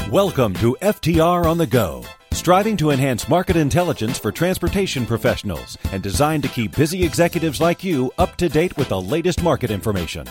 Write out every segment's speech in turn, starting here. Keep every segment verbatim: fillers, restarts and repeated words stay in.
Welcome to F T R on the Go, striving to enhance market intelligence for transportation professionals and designed to keep busy executives like you up to date with the latest market information.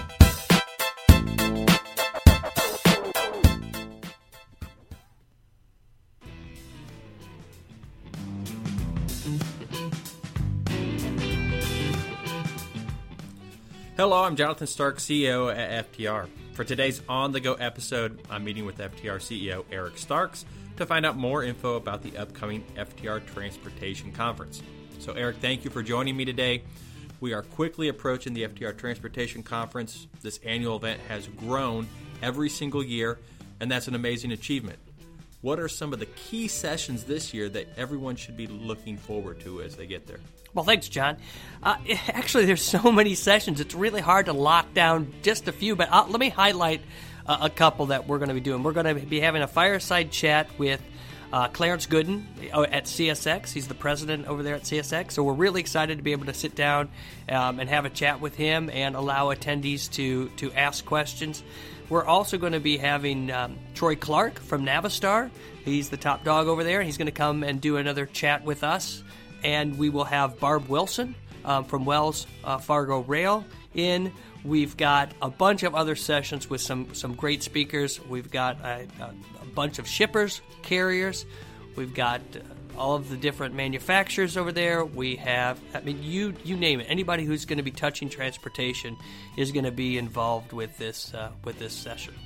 Hello, I'm Jonathan Stark, C E O at F T R. For today's On The Go episode, I'm meeting with F T R C E O Eric Starks to find out more info about the upcoming F T R Transportation Conference. So Eric, thank you for joining me today. We are quickly approaching the F T R Transportation Conference. This annual event has grown every single year, and that's an amazing achievement. What are some of the key sessions this year that everyone should be looking forward to as they get there? Well, thanks, John. Uh, actually, there's so many sessions, it's really hard to lock down just a few, but I'll, let me highlight uh, a couple that we're going to be doing. We're going to be having a fireside chat with uh, Clarence Gooden at C S X. He's the president over there at C S X, so we're really excited to be able to sit down um, and have a chat with him and allow attendees to, to ask questions. We're also going to be having um, Troy Clark from Navistar. He's the top dog over there. He's going to come and do another chat with us. And we will have Barb Wilson um, from Wells uh, Fargo Rail in. We've got a bunch of other sessions with some, some great speakers. We've got a, a bunch of shippers, carriers. We've got uh, all of the different manufacturers over there. We have, I mean, you you name it. Anybody who's going to be touching transportation is going to be involved with this uh, with this session.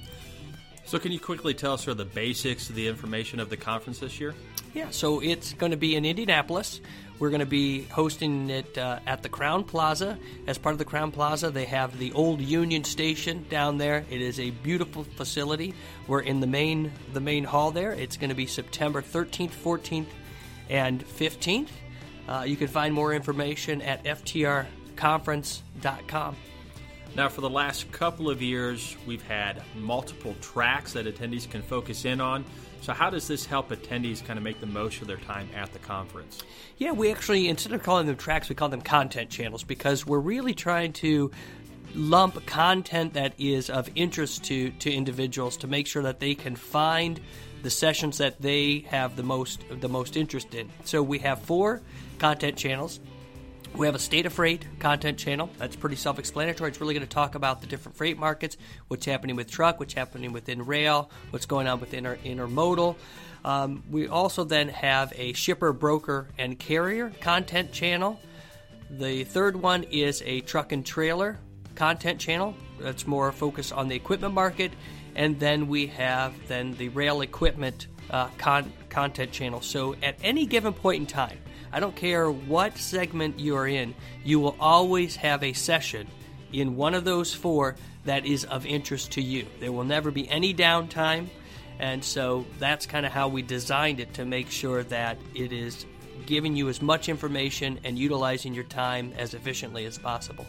So can you quickly tell us sort of the basics of the information of the conference this year? Yeah, so it's going to be in Indianapolis. We're going to be hosting it uh, at the Crown Plaza. As part of the Crown Plaza, they have the old Union Station down there. It is a beautiful facility. We're in the main the main hall there. It's going to be September thirteenth, fourteenth, and fifteenth. Uh, you can find more information at f t r conference dot com. Now, for the last couple of years, we've had multiple tracks that attendees can focus in on. So how does this help attendees kind of make the most of their time at the conference? Yeah, we actually, instead of calling them tracks, we call them content channels because we're really trying to lump content that is of interest to, to individuals to make sure that they can find the sessions that they have the most the most interest in. So we have four content channels. We have a State of Freight content channel. That's pretty self-explanatory. It's really going to talk about the different freight markets, what's happening with truck, what's happening within rail, what's going on within our intermodal. Um, we also then have a shipper, broker, and carrier content channel. The third one is a truck and trailer content channel. That's more focused on the equipment market. And then we have then the rail equipment uh, con- content channel. So at any given point in time, I don't care what segment you're in, you will always have a session in one of those four that is of interest to you. There will never be any downtime, and so that's kind of how we designed it to make sure that it is giving you as much information and utilizing your time as efficiently as possible.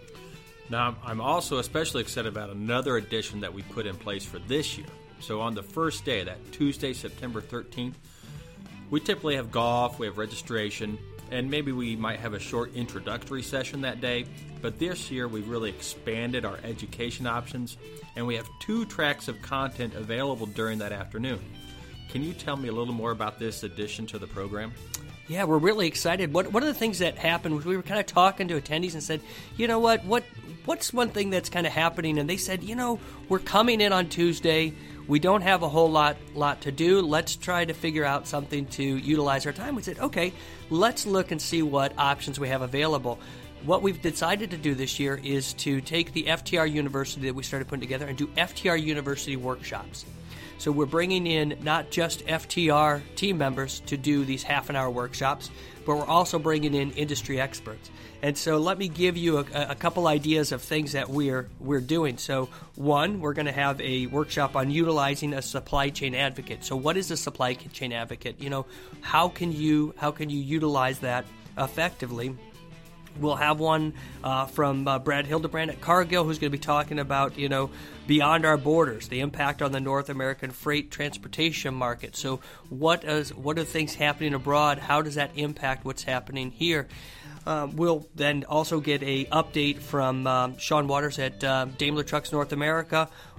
Now, I'm also especially excited about another addition that we put in place for this year. So on the first day, that Tuesday, September thirteenth, we typically have golf, we have registration, and maybe we might have a short introductory session that day. But this year, we've really expanded our education options, and we have two tracks of content available during that afternoon. Can you tell me a little more about this addition to the program? Yeah, we're really excited. What One of the things that happened was we were kind of talking to attendees and said, you know what, what what's one thing that's kind of happening? And they said, you know, we're coming in on Tuesday. We don't have a whole lot lot to do. Let's try to figure out something to utilize our time. We said, okay, let's look and see what options we have available. What we've decided to do this year is to take the F T R University that we started putting together and do F T R University workshops. So we're bringing in not just F T R team members to do these half-an-hour workshops, but we're also bringing in industry experts. And so let me give you a, a couple ideas of things that we're we're doing. So one, we're going to have a workshop on utilizing a supply chain advocate. So what is a supply chain advocate? You know, how can you how can you utilize that effectively? We'll have one uh, from uh, Brad Hildebrand at Cargill, who's going to be talking about, you know, beyond our borders, the impact on the North American freight transportation market. So what is what are things happening abroad? How does that impact what's happening here? Uh, we'll then also get a update from um, Sean Waters at uh, Daimler Trucks North America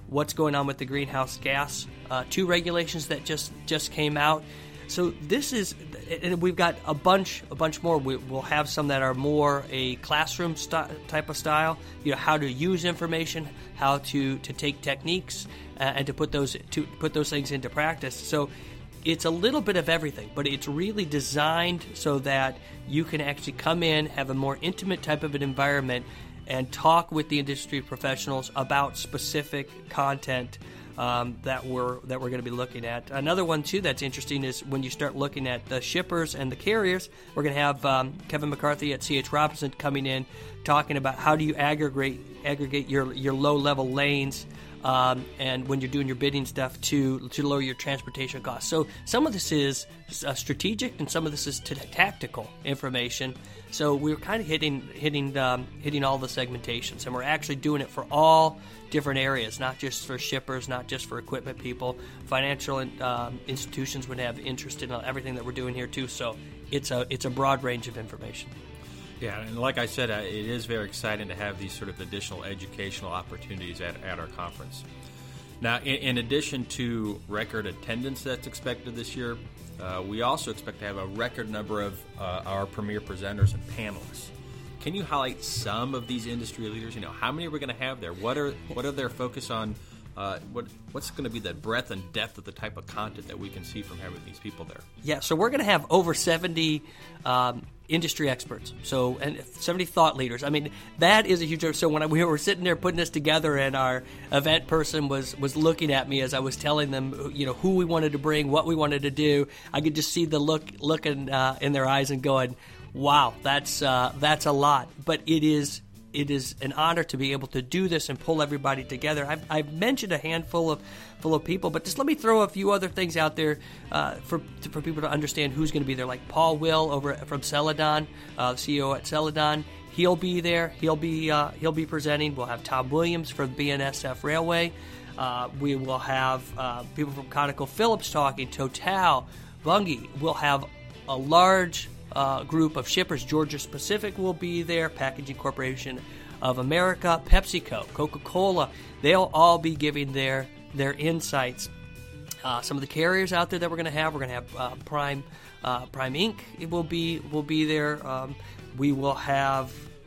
what's going on with the greenhouse gas uh, two regulations that just just came out. So this is, and we've got a bunch, a bunch more. We, we'll have some that are more a classroom st- type of style. You know, how to use information, how to, to take techniques, uh, and to put those to put those things into practice. So it's a little bit of everything, but it's really designed so that you can actually come in, have a more intimate type of an environment, and talk with the industry professionals about specific content Um, that we're that we're going to be looking at. Another one too that's interesting is when you start looking at the shippers and the carriers. We're going to have um, Kevin McCarthy at C H Robinson coming in, talking about how do you aggregate aggregate your your low level lanes, um, and when you're doing your bidding stuff to to lower your transportation costs. So some of this is uh, strategic, and some of this is t- tactical information. So we're kind of hitting hitting um, hitting all the segmentations, and we're actually doing it for all different areas, not just for shippers, not just for equipment people. Financial um, institutions would have interest in everything that we're doing here too. So it's a it's a broad range of information. Yeah, and like I said, uh, it is very exciting to have these sort of additional educational opportunities at, at our conference. Now, in, in addition to record attendance that's expected this year, uh, we also expect to have a record number of uh, our premier presenters and panelists. Can you highlight some of these industry leaders? You know, how many are we going to have there? What are what are their focus on? Uh, what what's going to be the breadth and depth of the type of content that we can see from having these people there? Yeah, so we're going to have over seventy um, industry experts, so and seventy thought leaders. I mean, that is a huge. So when I, we were sitting there putting this together, and our event person was was looking at me as I was telling them, you know, who we wanted to bring, what we wanted to do. I could just see the look look in, uh, in their eyes and going, wow, that's uh, that's a lot, but it is it is an honor to be able to do this and pull everybody together. I've, I've mentioned a handful of full of people, but just let me throw a few other things out there uh, for for people to understand who's going to be there. Like Paul Will over from Celadon, uh, C E O at Celadon, he'll be there. He'll be uh, he'll be presenting. We'll have Tom Williams from B N S F Railway. Uh, we will have uh, people from ConocoPhillips talking. Total, Bunge. We'll have a large Uh, group of shippers. Georgia Pacific will be there, Packaging Corporation of America, PepsiCo, Coca-Cola. They'll all be giving their their insights. Uh, some of the carriers out there that we're going to have, we're going to have uh, Prime uh, Prime Incorporated. It will be will be there. Um, we will have.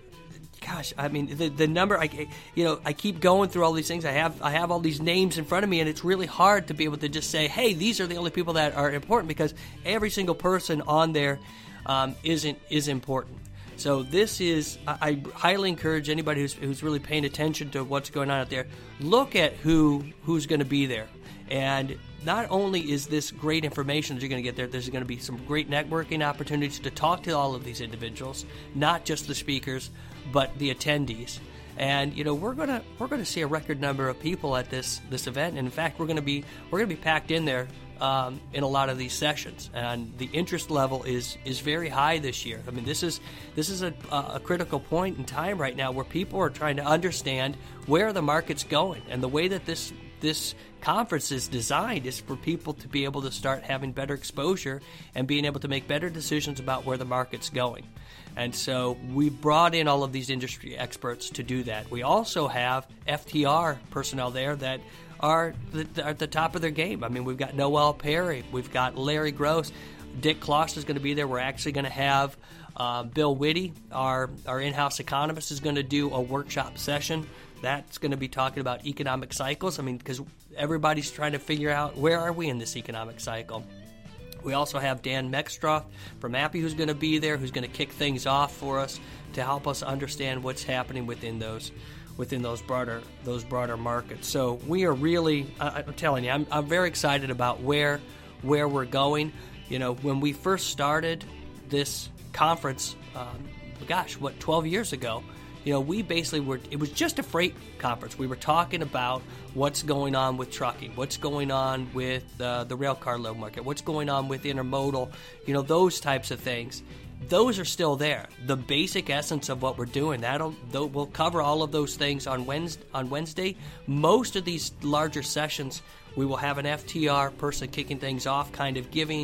Gosh, I mean the the number. I you know I keep going through all these things. I have I have all these names in front of me, and it's really hard to be able to just say, hey, these are the only people that are important, because every single person on there Um, isn't is important. So this is, I, I highly encourage anybody who's who's really paying attention to what's going on out there, look at who who's going to be there. And not only is this great information that you're going to get there, there's going to be some great networking opportunities to talk to all of these individuals, not just the speakers, but the attendees. And you know we're gonna we're gonna see a record number of people at this this event. And in fact, we're gonna be we're gonna be packed in there Um, in a lot of these sessions, and the interest level is is very high this year. I mean, this is this is a, a critical point in time right now where people are trying to understand where the market's going, and the way that this this conference is designed is for people to be able to start having better exposure and being able to make better decisions about where the market's going. And so we brought in all of these industry experts to do that. We also have F T R personnel there that are the, at the top of their game. I mean, we've got Noel Perry, we've got Larry Gross, Dick Kloss is going to be there. We're actually going to have uh, Bill Whitty, our our in-house economist, is going to do a workshop session. That's going to be talking about economic cycles. I mean, because everybody's trying to figure out where are we in this economic cycle. We also have Dan Meckstroth from A P I who's going to be there, who's going to kick things off for us to help us understand what's happening within those within those broader those broader markets. So we are really, uh, I'm telling you, I'm, I'm very excited about where where we're going. You know, when we first started this conference, um, gosh, what, twelve years ago, you know, we basically were, it was just a freight conference. We were talking about what's going on with trucking, what's going on with uh, the rail car load market, what's going on with intermodal, you know, those types of things. Those are still there. The basic essence of what we're doing, that'll we'll cover all of those things on Wednesday. On Wednesday, most of these larger sessions, we will have an F T R person kicking things off, kind of giving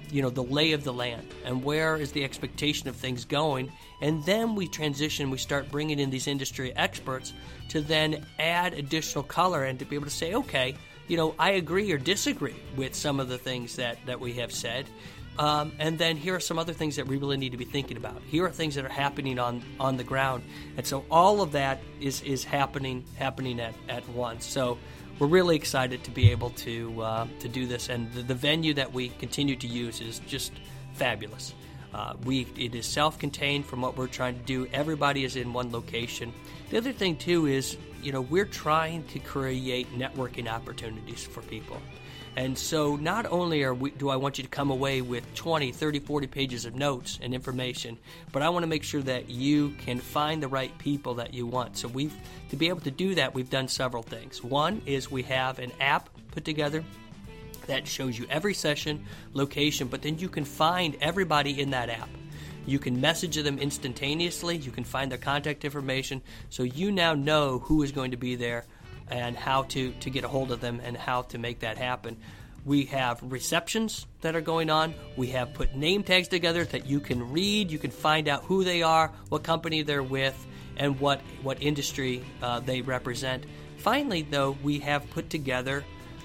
you know, the lay of the land and where is the expectation of things going. And then we transition, we start bringing in these industry experts to then add additional color and to be able to say, okay, you know, I agree or disagree with some of the things that, that we have said. Um, and then here are some other things that we really need to be thinking about. Here are things that are happening on, on the ground. And so all of that is, is happening happening at, at once. So we're really excited to be able to uh, to do this. And the, the venue that we continue to use is just fabulous. Uh, we it is self-contained from what we're trying to do. Everybody is in one location. The other thing, too, is, you know, we're trying to create networking opportunities for people. And so not only are we, do I want you to come away with twenty, thirty, forty pages of notes and information, but I want to make sure that you can find the right people that you want. So we've to be able to do that, we've done several things. One is we have an app put together that shows you every session, location, but then you can find everybody in that app. You can message them instantaneously. You can find their contact information. So you now know who is going to be there and how to, to get a hold of them and how to make that happen. We have receptions that are going on. We have put name tags together that you can read. You can find out who they are, what company they're with, and what, what industry uh, they represent. Finally, though, we have put together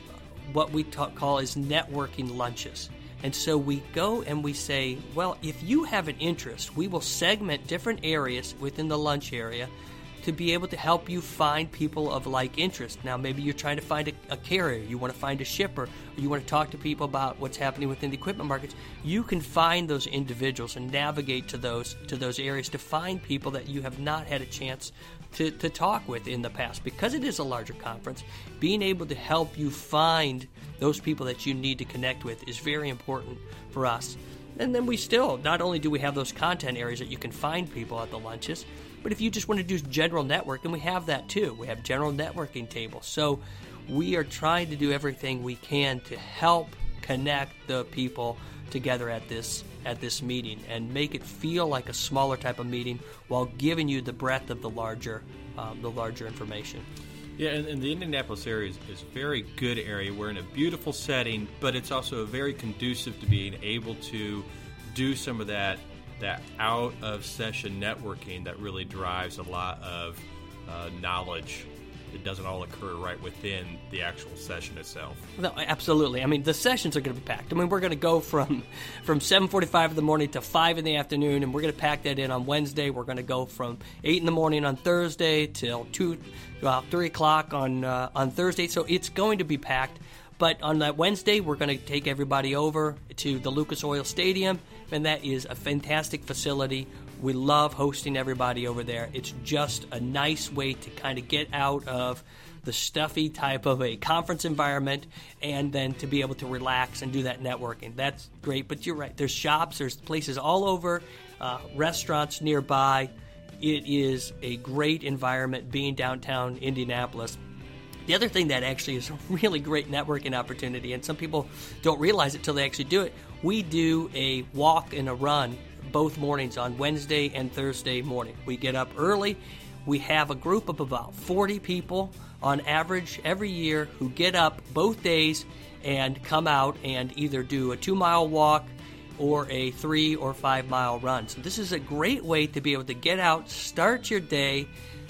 what we talk, call is networking lunches. And so we go and we say, well, if you have an interest, we will segment different areas within the lunch area to be able to help you find people of like interest. Now, maybe you're trying to find a, a carrier, you want to find a shipper, or you want to talk to people about what's happening within the equipment markets. You can find those individuals and navigate to those to those areas to find people that you have not had a chance to, to talk with in the past. Because it is a larger conference, being able to help you find those people that you need to connect with is very important for us. And then we still, not only do we have those content areas that you can find people at the lunches, but if you just want to do general networking, we have that too. We have general networking tables. So we are trying to do everything we can to help connect the people together at this at this meeting and make it feel like a smaller type of meeting while giving you the breadth of the larger um, the larger information. Yeah, and, and the Indianapolis area is, is a very good area. We're in a beautiful setting, but it's also very conducive to being able to do some of that that out-of-session networking that really drives a lot of uh, knowledge. It doesn't all occur right within the actual session itself. No, absolutely. I mean, the sessions are going to be packed. I mean, we're going to go from from seven forty-five in the morning to five in the afternoon, and we're going to pack that in on Wednesday. We're going to go from eight in the morning on Thursday till two, well, three o'clock on uh, on Thursday. So it's going to be packed. But on that Wednesday, we're going to take everybody over to the Lucas Oil Stadium, and that is a fantastic facility. We love hosting everybody over there. It's just a nice way to kind of get out of the stuffy type of a conference environment and then to be able to relax and do that networking. That's great, but you're right. There's shops, there's places all over, uh, restaurants nearby. It is a great environment being downtown Indianapolis. The other thing that actually is a really great networking opportunity, and some people don't realize it till they actually do it, we do a walk and a run both mornings on Wednesday and Thursday morning. We get up early. We have a group of about forty people on average every year who get up both days and come out and either do a two-mile walk or a three- or five-mile run. So this is a great way to be able to get out, start your day,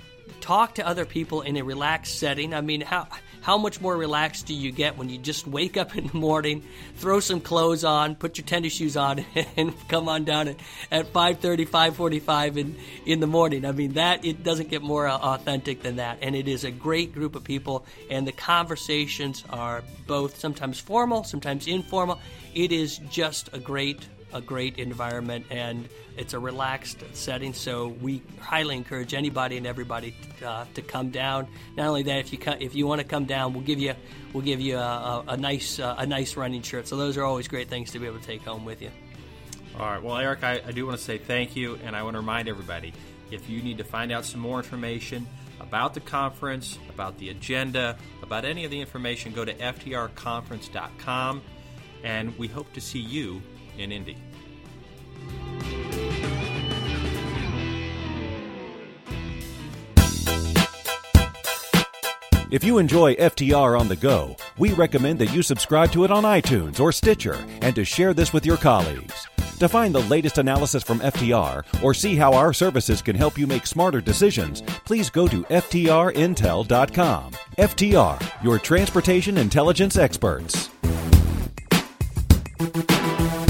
talk to other people in a relaxed setting. I mean, how how much more relaxed do you get when you just wake up in the morning, throw some clothes on, put your tennis shoes on, and come on down at, at five thirty, five forty-five in, in the morning? I mean, that it doesn't get more uh, authentic than that. And it is a great group of people, and the conversations are both sometimes formal, sometimes informal. It is just a great a great environment, and it's a relaxed setting, so we highly encourage anybody and everybody to, uh, to come down. Not only that, if you come, if you want to come down, we'll give you we'll give you a, a, a nice uh, a nice running shirt. So those are always great things to be able to take home with you. All right. Well, Eric, I, I do want to say thank you, and I want to remind everybody, if you need to find out some more information about the conference, about the agenda, about any of the information, go to F T R conference dot com, and we hope to see you in Indy. If you enjoy F T R on the go, we recommend that you subscribe to it on iTunes or Stitcher and to share this with your colleagues. To find the latest analysis from F T R or see how our services can help you make smarter decisions, please go to F T R intel dot com. F T R, your transportation intelligence experts.